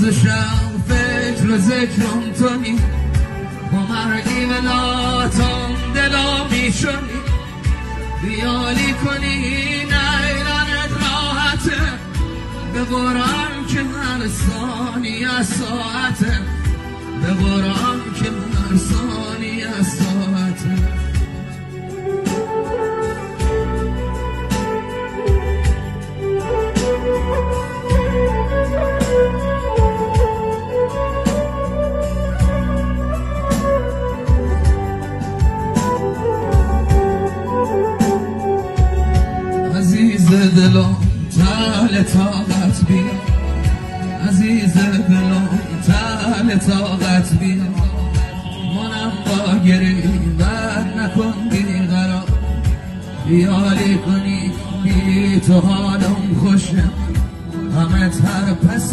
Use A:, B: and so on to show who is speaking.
A: روز شب فکر و ذکرم تونی با مرگی ولاتم دلا میشونی بیالی کنی نیلانت راحته به قرآن که هر ثانیه ساعته به قرآن که هر ثانیه ساعته عزیز دلم تل طاقت بیا عزیز دلم تل طاقت بیا منم با گریبت نکن بیقرار بیالی کنی بی تو حالم خوشه همه تر پس